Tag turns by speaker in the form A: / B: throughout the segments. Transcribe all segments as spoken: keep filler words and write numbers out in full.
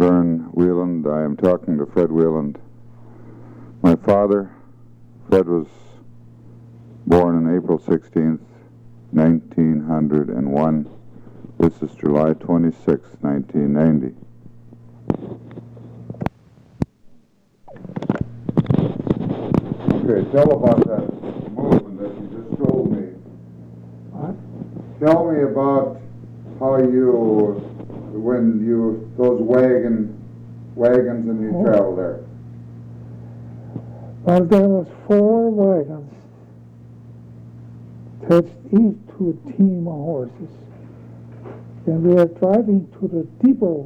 A: Vern Wheeland. I am talking to Fred Wheeland. My father, Fred, was born on April sixteenth, nineteen hundred one. This is July twenty-sixth, nineteen ninety. Okay, tell about that movement that you just told me.
B: What?
A: Tell me about how you, when you, those wagon, wagons and you
B: Oh.
A: traveled there.
B: Well, there was four wagons attached each to a team of horses. And we were driving to the depot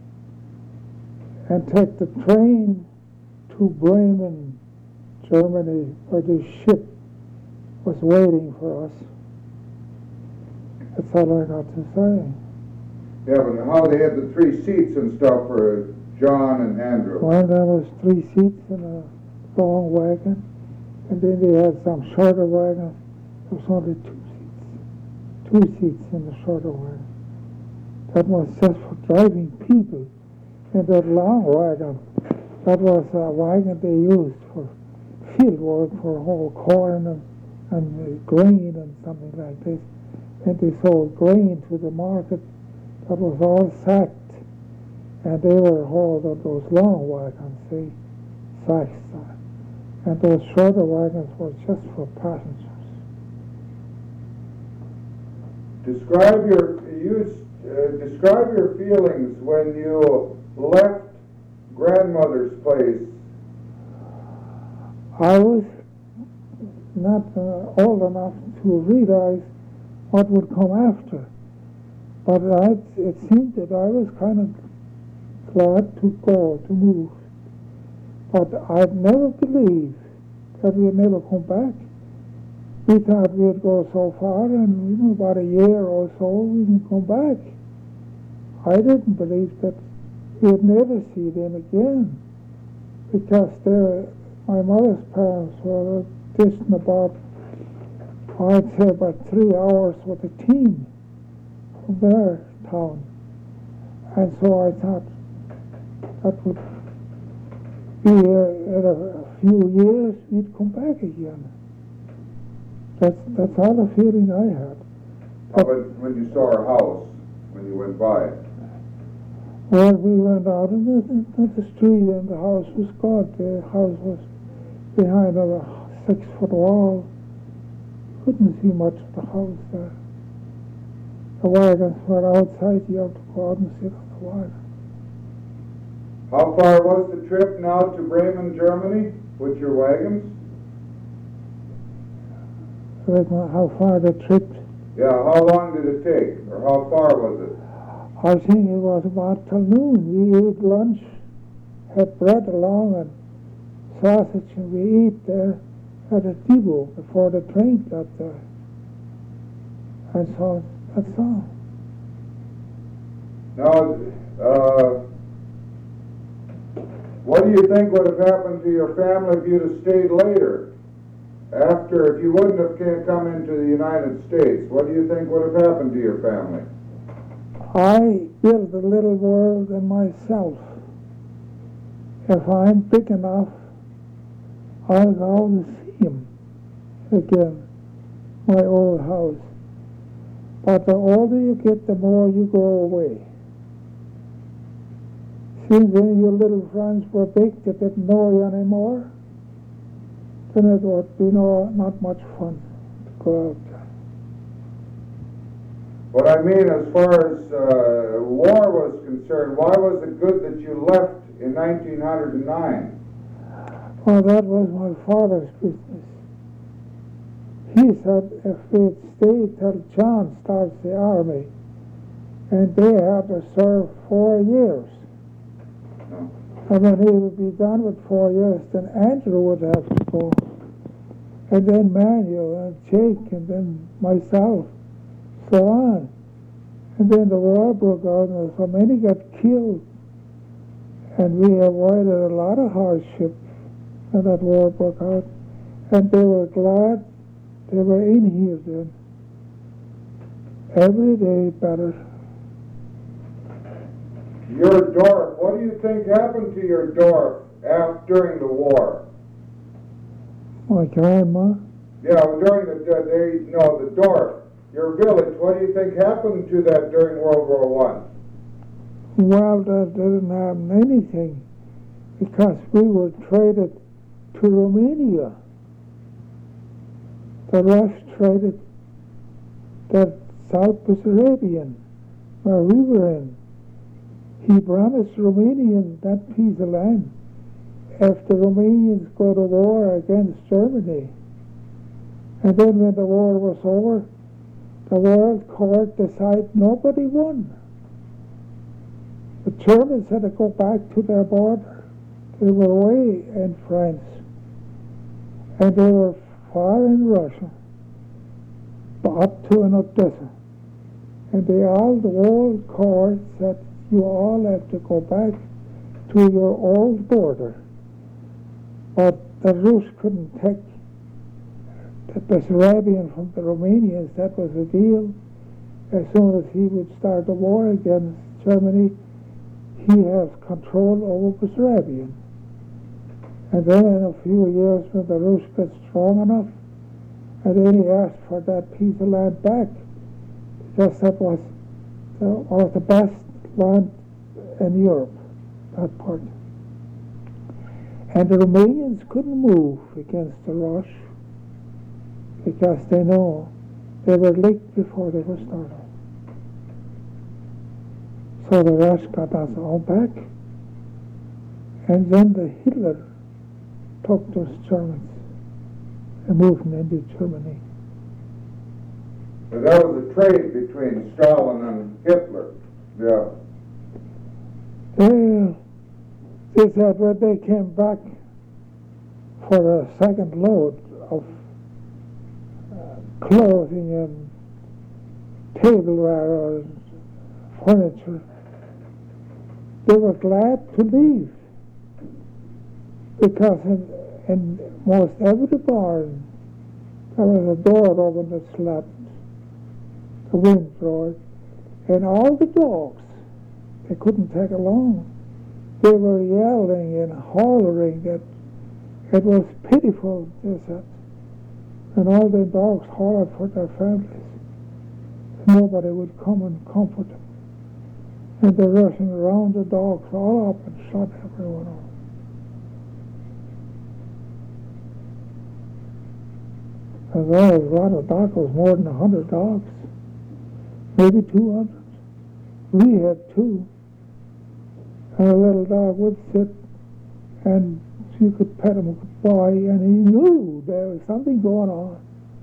B: and take the train to Bremen, Germany, where the ship was waiting for us. That's all I got to say.
A: Yeah, but how they had the three seats and stuff for John and Andrew.
B: Well, there was three seats in a long wagon, and then they had some shorter wagons. There was only two seats. Two seats in the shorter wagon. That was just for driving people. And that long wagon, that was a wagon they used for field work, for whole corn and, and uh, grain and something like this. And they sold grain to the market. That was all sacked. And they were hauled on those long wagons, see, sacks. And those shorter wagons were just for passengers.
A: Describe your you uh, describe your feelings when you left grandmother's place.
B: I was not uh, old enough to realize what would come after, but I, it seemed that I was kind of glad to go, to move. But I'd never believed that we'd never come back. We thought we'd go so far, and you know, about a year or so we can come back. I didn't believe that we'd never see them again, because they're, my mother's parents were distant about, I'd say about three hours with a team from their town. And so I thought that would be uh, in a, a few years we'd come back again. That's that's all the feeling I had.
A: How about when you saw our house, when you went by it?
B: Well, we went out in the, in the street and the house was gone. The house was behind a six-foot wall. You couldn't see much of the house there. The wagons were outside. You had to go out and sit on the wagon.
A: How far was the trip now to Bremen, Germany, with your wagons?
B: I don't know how far the trip.
A: Yeah, how long did it take, or how far was it?
B: I think it was about till noon. We ate lunch, had bread along and sausage, and we ate there at a depot before the train got there. And so that's all.
A: Now, uh, what do you think would have happened to your family if you'd have stayed later? After, if you wouldn't have came, come into the United States, what do you think would have happened to your family?
B: I build a little world in myself. If I'm big enough, I'll go to see him again, my old house. But the older you get, the more you go away. Since when your little friends were big, they didn't know you anymore, then it would be no, not much fun to go out there.
A: What I mean, as far as uh, war was concerned, why was it good that you left in nineteen oh nine?
B: Well, that was my father's business. He said if we'd stayed till John starts the army, and they had to serve four years.
A: No.
B: And when he would be done with four years, then Andrew would have to go. And then Manuel and Jake and then myself, so on. And then the war broke out and so many got killed. And we avoided a lot of hardship when that war broke out. And they were glad they were in here then. Every day better.
A: Your Dorf, what do you think happened to your Dorf after, during the war?
B: My grandma,
A: Yeah, during the, uh, they, no, the Dorf, your village, what do you think happened to that during World War One?
B: well, that didn't happen anything because we were traded to Romania. The Rush traded that South Bessarabian where we were in. He promised Romanians that piece of land if the Romanians go to war against Germany. And then when the war was over, the World Court decided nobody won. The Germans had to go back to their border. They were away in France. And they were far in Russia, up to an Odessa. And they all, the World Court said, you all have to go back to your old border. But the Rus couldn't take the Bessarabian from the Romanians. That was the deal. As soon as he would start a war against Germany, he has control over Bessarabian. And then in a few years, when the Rus got strong enough, and then he asked for that piece of land back, because that was the, was the best land in Europe, that part. And the Romanians couldn't move against the Rush because they know they were licked before they were started. So the Rush got us all back, and then the Hitler took those Germans and moved them into Germany.
A: But that was a trade between Stalin and Hitler. Yeah.
B: They, they said when they came back for a second load of uh, clothing and tableware or furniture, they were glad to leave. Because in, in most every barn, there was a door open that slapped, the wind roared, and all the dogs, they couldn't take along. They were yelling and hollering that it was pitiful, they said. And all the dogs hollered for their families. Nobody would come and comfort them. And they're rushing around the dogs all up and shot everyone off. As well as a lot of dogs, was more than a hundred dogs, maybe two hundred. We had two. And a little dog would sit, and you could pet him goodbye, and he knew there was something going on,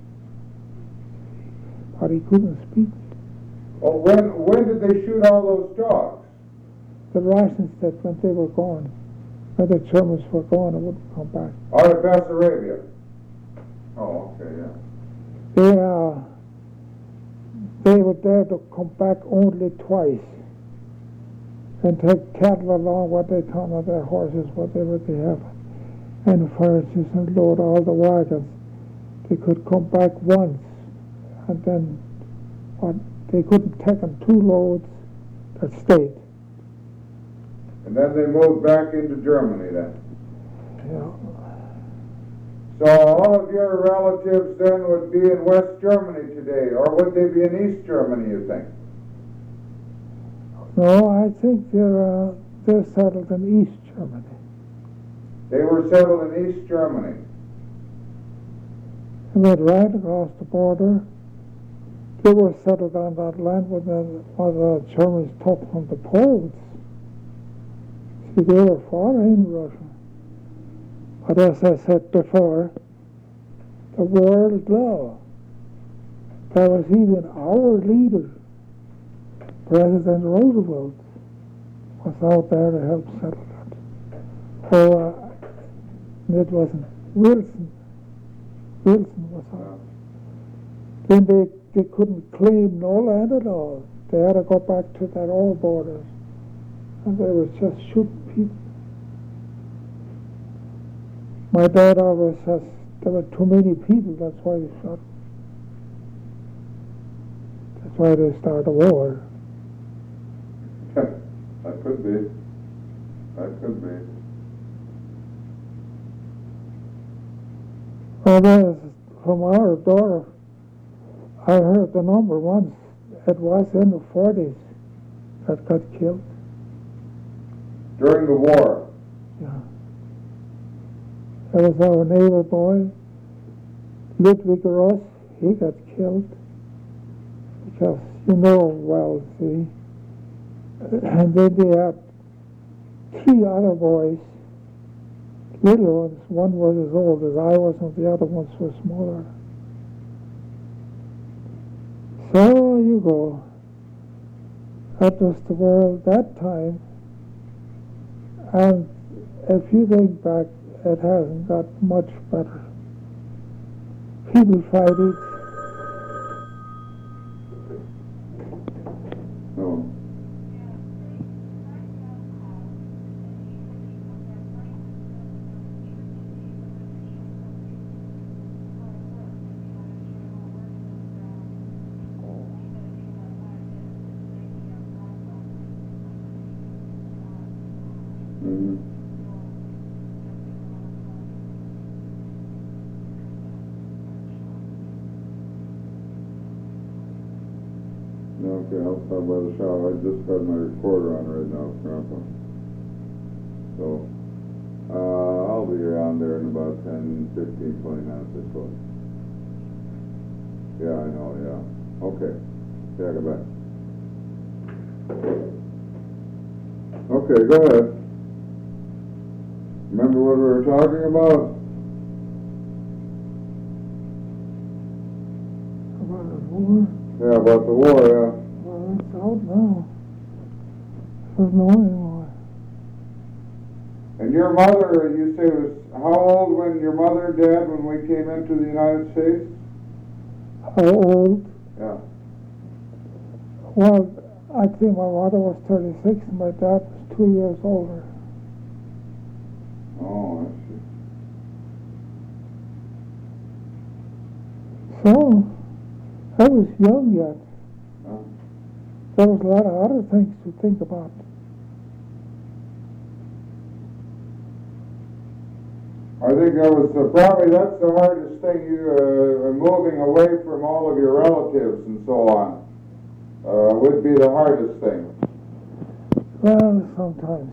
B: but he couldn't speak.
A: Well, when when did they shoot all those dogs?
B: The Russians said when they were gone, when the Germans were gone, it wouldn't come back.
A: Out of Bessarabia. Oh, okay, yeah.
B: They, uh, they were there to come back only twice and take cattle along what they come on their horses, whatever they have, and furnaces and load all the wagons. They could come back once, and then what, they couldn't take them two loads that stayed.
A: And then they moved back into Germany then?
B: Yeah.
A: So all of your relatives then would be in West Germany today, or would they be in East Germany, you think?
B: No, I think they're, uh, they're settled in East Germany.
A: They were settled in East Germany.
B: They went right across the border. They were settled on that land when the, when the Germans took from the Poles. See, they were far in Russia. But as I said before, the world law, there was even our leader, President Roosevelt, was out there to help settle that. So uh, it wasn't Wilson. Wilson was out. Then they, they couldn't claim no land at all. They had to go back to their old borders. And they were just shooting people. My dad always says there were too many people, that's why they shot. That's why they started a war.
A: That could be. That could be.
B: Well, there's, from our door, I heard the number once. It was in the forties that got killed.
A: During the war?
B: Yeah. There was our neighbor boy, Ludwig Ross. He got killed because, you know, well, see. And then they had three other boys, little ones. One was as old as I was, and the other ones were smaller. So you go. That was the world that time. And if you think back, it hasn't got much better. People fight it.
A: No. Mm-hmm. Okay, I'll stop by the shop. I just got my recorder on right now, Grandpa. So, uh, I'll be around there in about ten, fifteen, twenty minutes, I suppose. Yeah, I know, yeah. Okay. Yeah, go back. Okay, go ahead. Remember what we were talking about?
B: About the war?
A: Yeah, about the war, yeah.
B: Well, it's out now. There's no anymore.
A: And your mother, you say, was how old when your mother died when we came into the United States?
B: How old?
A: Yeah.
B: Well, I think my mother was thirty-six and my dad was two years older.
A: Oh, I see.
B: So, I was young yet.
A: Huh?
B: There was a lot of other things to think about.
A: I think that was uh, probably that's the hardest thing. You uh, moving away from all of your relatives and so on uh, would be the hardest thing.
B: Well, sometimes.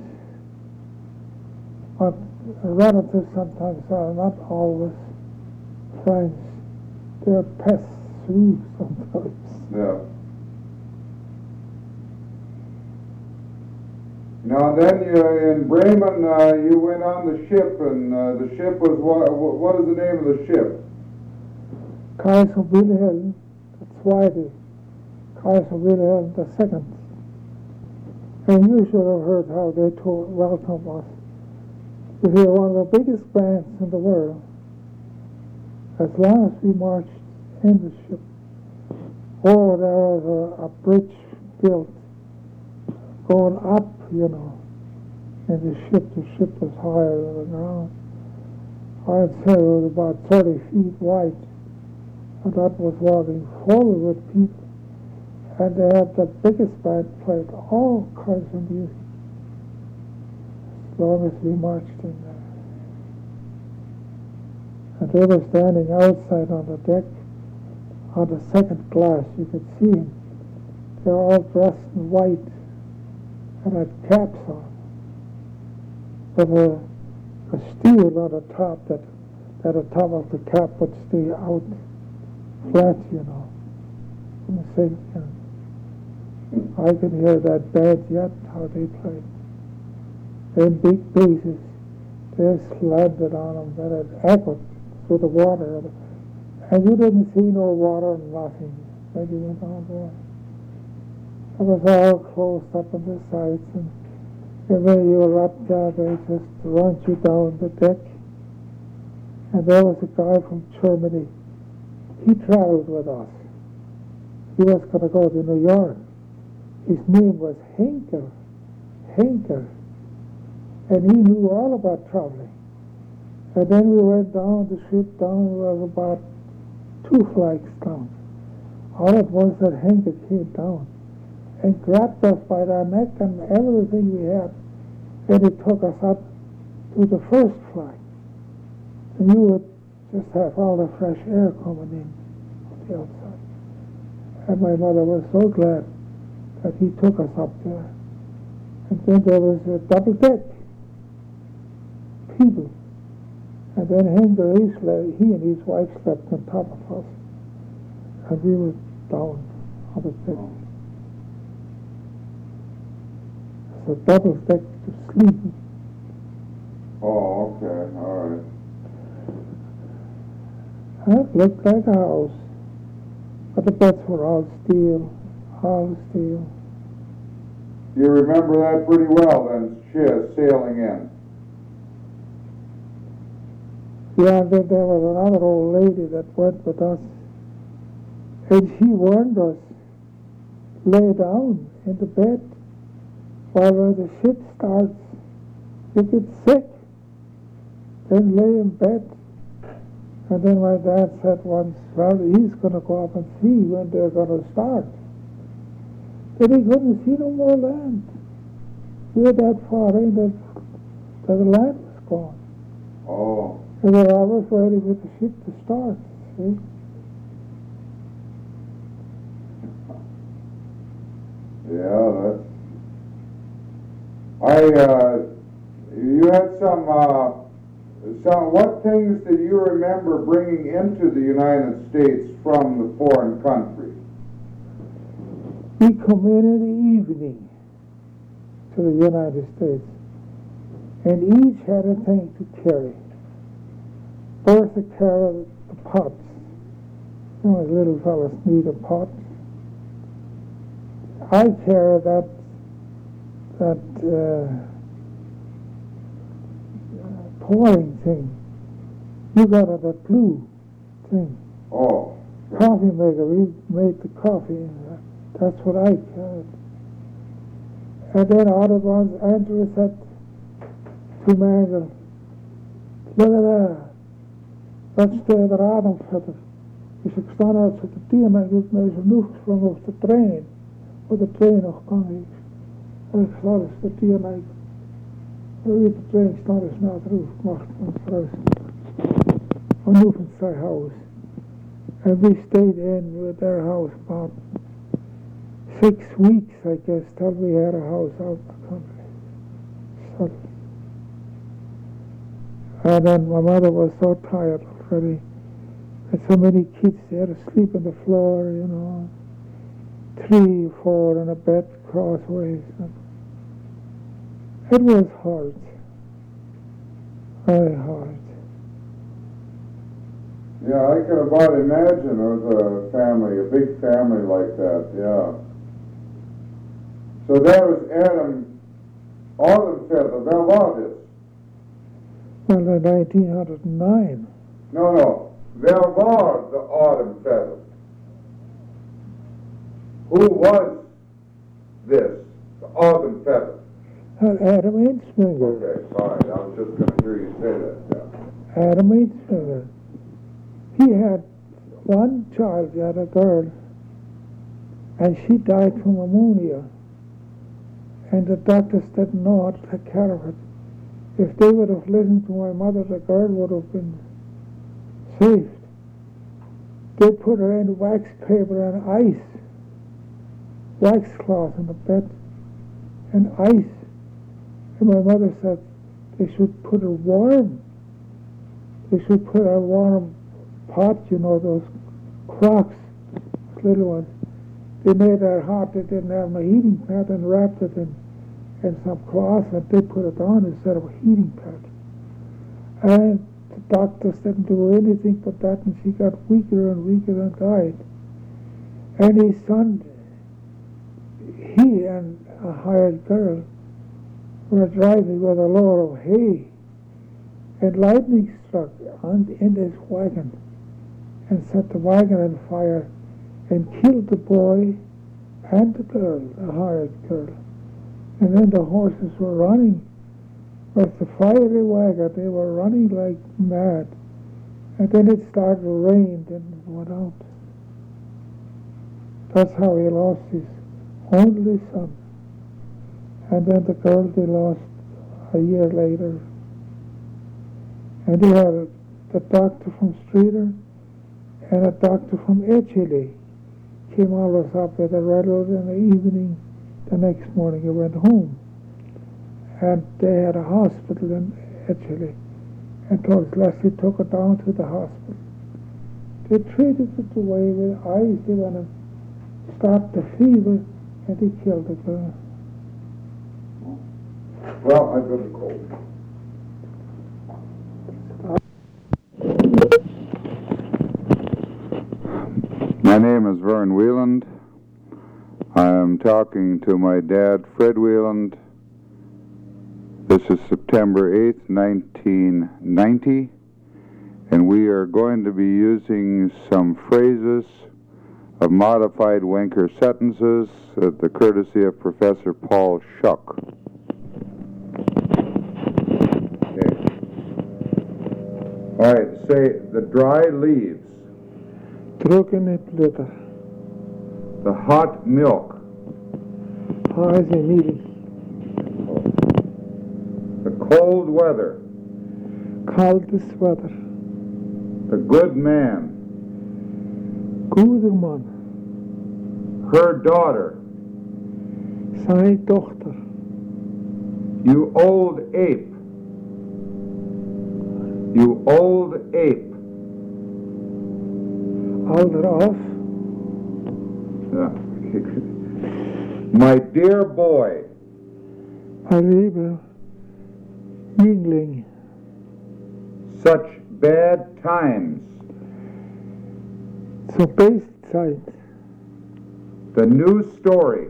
B: But relatives sometimes are not always friends. They're pests too sometimes.
A: Yeah. Now then, you, in Bremen, uh, you went on the ship, and uh, the ship was what? What is the name of the ship?
B: Kaiser Wilhelm the Zweite, Kaiser Wilhelm the Second. And you should have heard how they told, welcomed us. We were one of the biggest bands in the world. As long as we marched in the ship, oh, there was a, a bridge built going up, you know, in the ship. The ship was higher than the ground. I'd say it was about thirty feet wide, and that was walking full with people. And they had the biggest band played all kinds of music as long as we marched in there. And they were standing outside on the deck on the second glass. You could see them. They were all dressed in white and had caps on with a, a steel on the top that, that the top of the cap would stay out flat, you know, from the same kind. I can hear that band yet, how they played. Them big basses, they slanted on them, and it echoed through the water. And you didn't see no water and nothing when you went on there. It was all closed up on the sides, and, and when you were up there, they just run you down the deck. And there was a guy from Germany. He traveled with us. He was going to go to New York. His name was Henker. Henker. And he knew all about traveling. And then we went down, the ship down, was about two flags down. All at once that Henker came down. and grabbed us by the neck and everything we had. And he took us up to the first flight. And you would just have all the fresh air coming in on the outside. And my mother was so glad that he took us up there. And then there was a double deck, people. And then Hinder, he, slept, he and his wife slept on top of us. And we were down on the deck. It's a double deck to sleep.
A: Oh, okay, all right.
B: It looked like a house. But the beds were all steel, all steel.
A: You remember that pretty well then, Shiz, sailing in.
B: Yeah, and then there was another old lady that went with us. And she warned us, lay down in the bed while when the ship starts, you get sick, then lay in bed. And then my dad said once, well, he's going to go up and see when they're going to start. But he couldn't see no more land. We were that far in that, that the land was gone.
A: Oh.
B: And we were always ready with the ship to start, see?
A: Yeah, that's... I, uh, you had some, uh, some, what things did you remember bringing into the United States from the foreign country?
B: We come in in the evening to the United States, and each had a thing to carry. Bertha carried the pots. You know, little fellas need a pot. I carry that that uh, pouring thing. You got it, that blue thing.
A: Oh.
B: Coffee maker. We made the coffee. That's what I carried. And then all at once Andrew said to Mangle, look at that. Dat staat er aan om verder. Dus ik sta uit op de tien en ik heb mij zo genoeg gesprongen op de trein. Waar de trein nog kwam is. En ik sta dus de tien en ik... En weet de trein staat dus na de roof. Ik wacht van het huis. And moved to their house. And we stayed in with their house about six weeks, I guess, till we had a house out in the country. So, and then my mother was so tired already. And so many kids, they had to sleep on the floor, you know. Three, four in a bed crossways. It was hard. Very hard.
A: Yeah, I can about imagine it was a family, a big family like that, yeah. So that was Adam Autumnfeather, well, what is?
B: Well, in nineteen oh nine.
A: No, no, there was the Autumnfeather. Who was this, the Autumnfeather?
B: Adam Ainsminger.
A: Okay, sorry, I was just going to hear you say that, yeah.
B: Adam Ainsminger. He had one child, he had a girl, and she died from pneumonia. And the doctors didn't know how to take care of it. If they would have listened to my mother, the girl would have been saved. They put her in wax paper and ice, wax cloth on the bed, and ice. And my mother said they should put her warm. They should put her warm pot, you know, those crocks, little ones. They made her hot. They didn't have a heating pad and wrapped it in, in some cloth, and they put it on instead of a heating pad. And the doctors didn't do anything but that, and she got weaker and weaker and died. And his son, he and a hired girl were driving with a load of hay, and lightning struck on, in this wagon and set the wagon on fire and killed the boy and the girl, the hired girl. And then the horses were running with the fiery wagon. They were running like mad. And then it started to rain and it went out. That's how he lost his only son. And then the girl they lost a year later. And they had a, a doctor from Streator and a doctor from Edgeley came always up with a railroad in the evening. The next morning he went home. And they had a hospital in Edgeley. And told us Leslie took her down to the hospital. They treated it away with ice. They want to stop the fever, and they killed the girl.
A: Well, I've got the cold. My name is Vern Wieland. I am talking to my dad, Fred Wieland. This is September eighth, nineteen ninety, and we are going to be using some phrases of modified Wenker sentences at the courtesy of Professor Paul Schuck. Okay. All right, say the dry leaves.
B: Drukken it litter.
A: The hot milk.
B: Highs and meetings.
A: The cold weather.
B: Coldest weather.
A: The good man.
B: Goede man.
A: Her daughter.
B: Zijn dochter.
A: You old ape. You old ape.
B: Ouder af.
A: Yeah. My dear boy.
B: Mijn lieve jingling.
A: Such bad times.
B: Zo beestzeit.
A: The new story.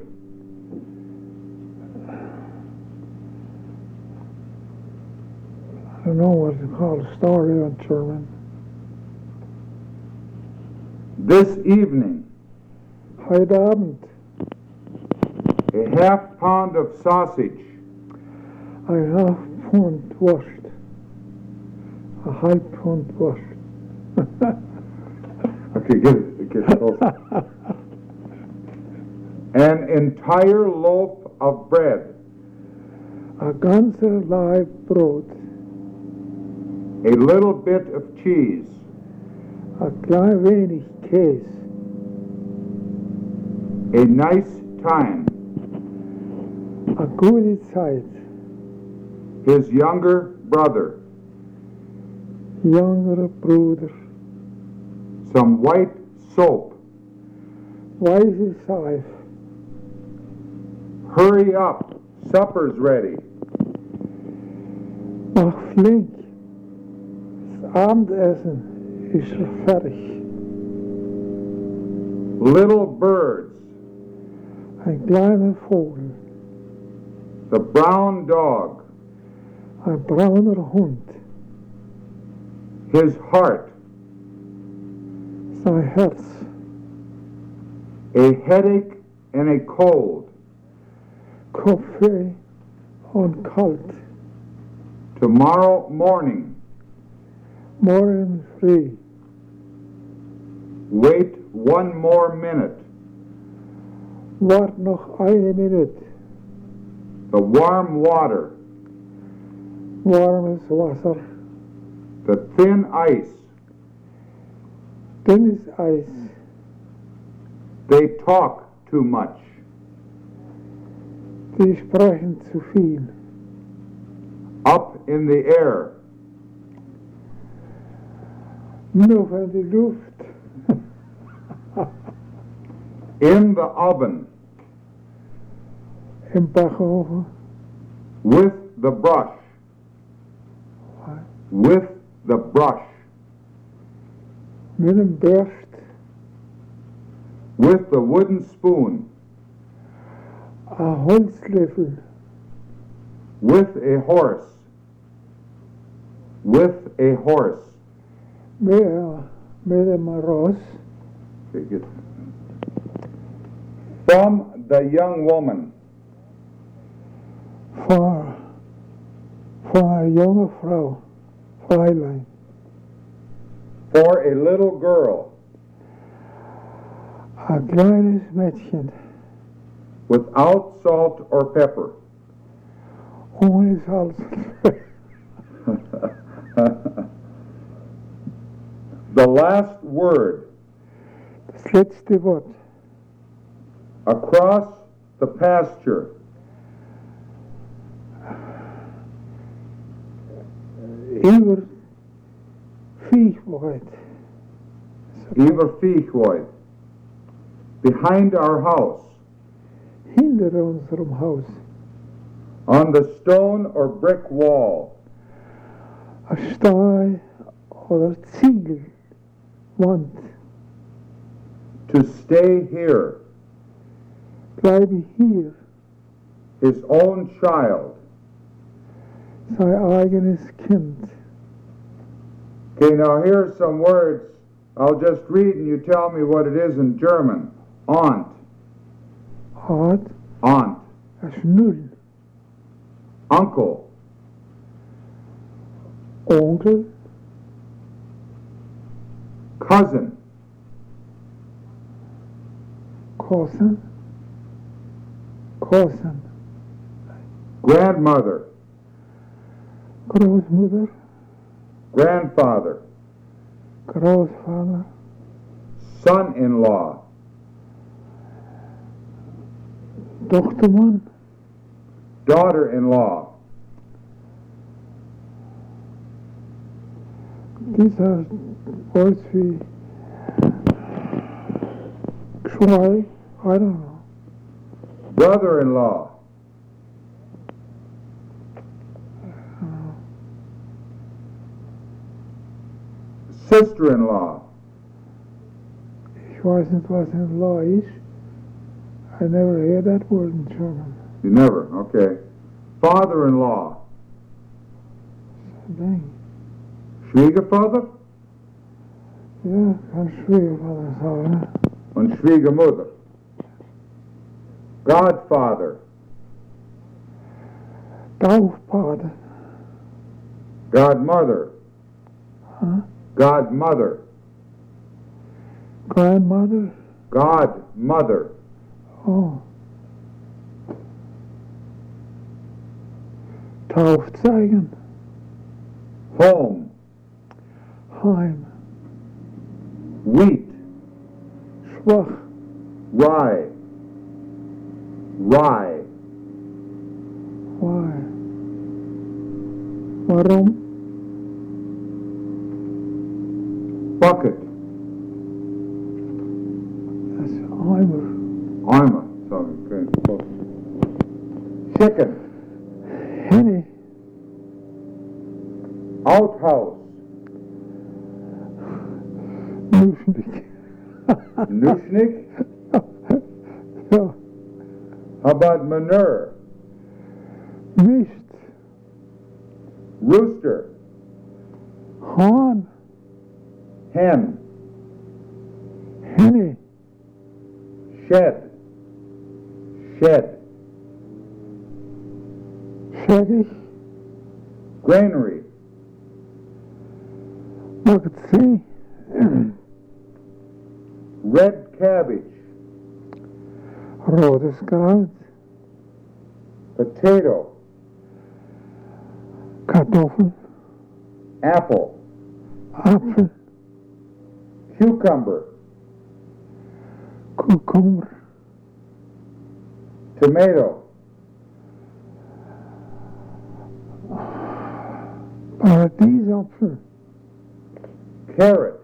B: I don't know what to call a story on German.
A: This evening.
B: Heute Abend.
A: A half pound of sausage.
B: A half pound Wurst. A half pound Wurst.
A: Okay, get it, get it closer. An entire loaf of bread.
B: A ganze Laib Brot.
A: A little bit of cheese.
B: A klein wenig Käse.
A: A nice time.
B: A gute Zeit.
A: His younger brother.
B: Jongere Bruder.
A: Some white soap.
B: Weiße Seife.
A: Hurry up, supper's ready.
B: Mach flink. Das Abendessen ist schon fertig.
A: Little birds.
B: Ein kleiner Vogel.
A: The brown dog.
B: Ein brauner Hund.
A: His heart.
B: Sein Herz.
A: A headache and a cold.
B: Kopfweh und kalt.
A: Tomorrow morning.
B: Morgen früh.
A: Wait one more minute.
B: Wart noch eine Minute.
A: The warm water.
B: Warmes Wasser.
A: The thin ice.
B: Dünnes Eis.
A: They talk too much.
B: Die sprechen zu viel.
A: Up in the air.
B: Nur von die Luft.
A: In the oven.
B: Im Backofen.
A: With the brush. With the brush.
B: Mit dem Bürst.
A: With the wooden spoon.
B: A Holzlöffel.
A: With a horse. With a horse.
B: Mit, mit dem Ross.
A: Okay, good. From the young woman.
B: Von, von einer jungen Frau. Fräulein.
A: For a little girl.
B: Ein kleines Mädchen.
A: without salt or pepper.
B: ohne Salz.
A: The last word
B: Das letzte Wort.
A: across the pasture.
B: Über Viehweid.
A: Über Viehweid. Behind our house.
B: Hinter unserem Haus.
A: On the stone or brick wall.
B: Ein Stein oder Ziegelwand.
A: To stay here.
B: Bleibe hier.
A: His own child.
B: Sein eigenes Kind.
A: Okay, now here's some words. I'll just read and you tell me what it is in German. Aunt.
B: Aunt.
A: Aunt.
B: Das ist null.
A: Uncle.
B: Onkel.
A: Cousin.
B: Cousin. Cousin.
A: Grandmother.
B: Großmutter.
A: Grandfather.
B: Großvater.
A: Son-in-law.
B: Tochtermann.
A: Daughter-in-law.
B: These are words we try. I don't know.
A: Brother-in-law. Sister-in-law.
B: Ich weiß nicht, was in law ist. I never heard that word in German.
A: You never, okay. Father-in-law.
B: Dang.
A: Schwiegervater
B: Ja, kann Schwiegervater sagen.
A: und Schwiegermutter. Godfather.
B: Taufpater.
A: Godmother.
B: Huh?
A: Godmother.
B: Grandmother.
A: Godmother.
B: Oh. Taufzeichen.
A: Home.
B: Heim.
A: Wheat.
B: Schwach.
A: Rye. Rye.
B: Why? Warum?
A: Bucket.
B: Das ist Eimer.
A: Eimer. Sorry, okay. Chicken.
B: Henne.
A: Outhouse.
B: Nuschnig.
A: Nuschnik.
B: Ja.
A: How about manure?
B: Mist.
A: Rooster.
B: Hahn.
A: Hen.
B: Henne.
A: Shed. Shed.
B: Schädig.
A: Granary.
B: Magazin.
A: Red cabbage.
B: Rotes Kraut.
A: Potato.
B: Kartoffel.
A: Apple.
B: Apfel.
A: Cucumber.
B: Cucumber.
A: Tomato.
B: Paradiesapfel.
A: Carrot.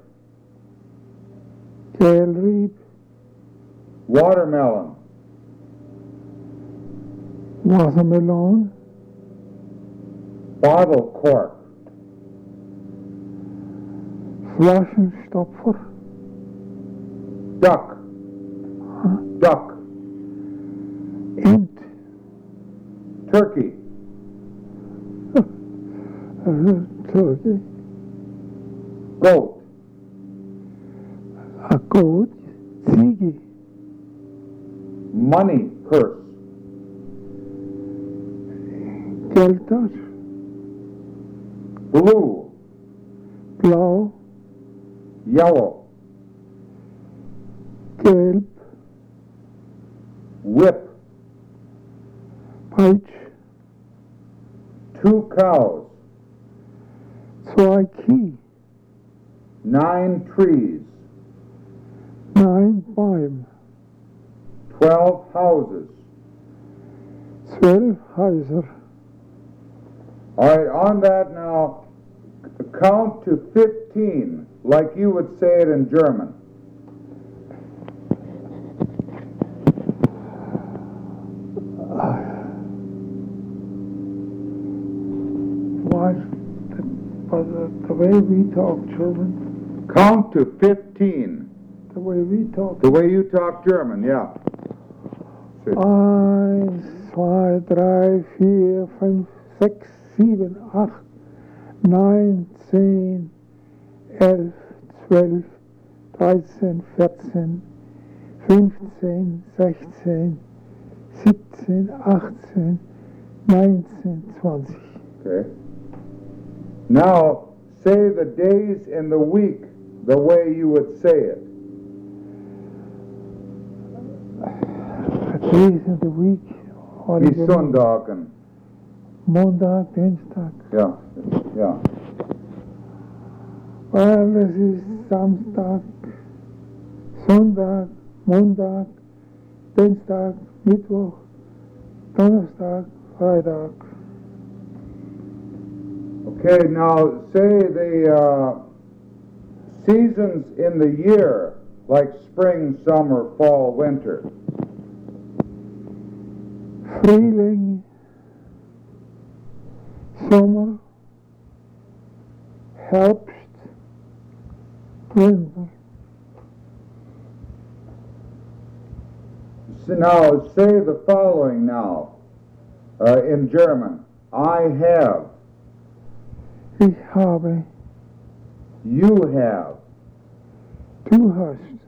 B: Keelrieb.
A: Watermelon.
B: Wassermelon.
A: Bottle cork.
B: Flaschenstopfer.
A: Duck. Duck.
B: Ent.
A: Turkey.
B: Turkey.
A: Goat.
B: A goat. Ziege.
A: Money purse.
B: Geldtasche.
A: Blue.
B: Blau.
A: Yellow.
B: Gelb.
A: Whip.
B: Peitsch,
A: two cows,
B: zwei Kieh,
A: nine trees,
B: neun Bäume,
A: twelve houses.
B: zwölf Häuser.
A: All right, on that now, count to fifteen, like you would say it in German.
B: Why, the, but the, the way we talk German,
A: Count to fifteen,
B: the way we talk.
A: the way you talk German, yeah.
B: Eins, zwei, drei, vier, fünf, sechs, sieben, acht, neun, zehn, elf, zwölf, dreizehn, vierzehn, fünfzehn, sechzehn, siebzehn, achtzehn, neunzehn, zwanzig.
A: Okay. Now, say the days in the week the way you would say it.
B: The days of the week are
A: Die
B: the
A: Sonntagen.
B: Montag, Dienstag.
A: Ja, ja.
B: Well, das ist Samstag, Sonntag, Montag, Dienstag, Mittwoch, Donnerstag, Freitag.
A: Okay, now say the uh, seasons in the year, like spring, summer, fall, winter.
B: Frühling, Sommer, Herbst, Winter.
A: So now say the following now uh, in German. I have,
B: Ich habe,
A: you have,
B: du hast,